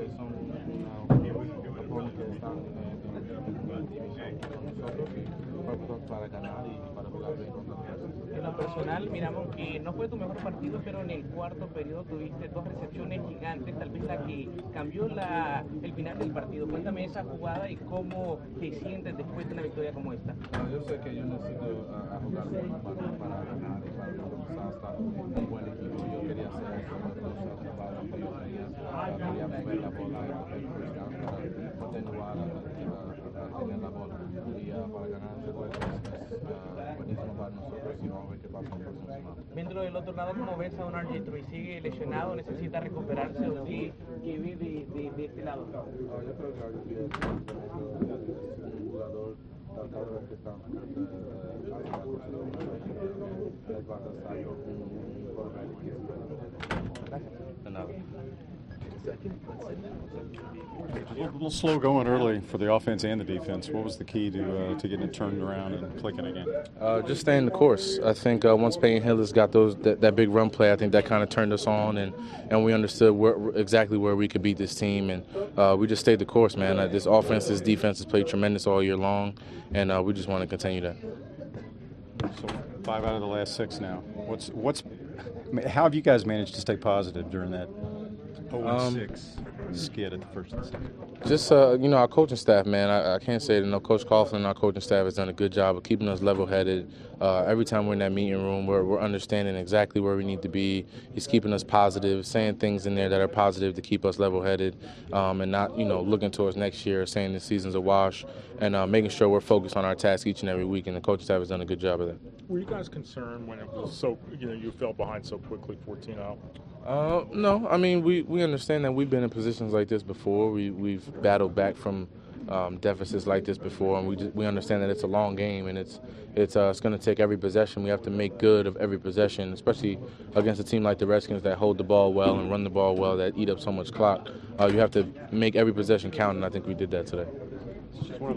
son opponentes que están en división con nosotros y para ganar y para jugar bien contra nosotros. En lo personal, miramos que no fue tu mejor partido, pero en el cuarto periodo tuviste dos recepciones gigantes, tal vez la que cambió el final del partido. Cuéntame esa jugada y cómo te sientes después de una victoria como esta. Yo sé que yo necesito jugar para ganar y para comenzar a estar un buen equipo. Yo quería hacer esas dos jugadas que yo quería mover la bola y hacer first down para continuar a tener la bola. Y para ganar este juego es buenísimo para nosotros y vamos a ver qué pasa en la próxima semana. Viéndolo del otro lado, ¿cómo ves a un RG Troy? ¿Sigue lesionado? ¿Necesita recuperarse o qué ve de este lado? Yo creo que RG es un jugador cada vez que está A little slow going early for the offense and the defense. What was the key to getting it turned around and clicking again? Just staying the course. I think once Peyton Hillis got that big run play, I think that kind of turned us on, and we understood exactly where we could beat this team, and we just stayed the course, man. This offense, this defense has played tremendous all year long, and we just want to continue that. So 5 out of the last 6 now. How have you guys managed to stay positive during that 0-6 skid at the first and second? Just, our coaching staff, man, I can't say that Coach Coughlin and our coaching staff has done a good job of keeping us level-headed. Every time we're in that meeting room, we're understanding exactly where we need to be. He's keeping us positive, saying things in there that are positive to keep us level-headed, and not, looking towards next year, saying this season's a wash, and making sure we're focused on our task each and every week, and the coaching staff has done a good job of that. Were you guys concerned when it was so, you fell behind so quickly, 14-0? No, I mean, we understand that we've been in positions like this before. We've battled back from deficits like this before, and we understand that it's a long game, and it's going to take every possession. We have to make good of every possession, especially against a team like the Redskins that hold the ball well and run the ball well, that eat up so much clock. You have to make every possession count, and I think we did that today. Just one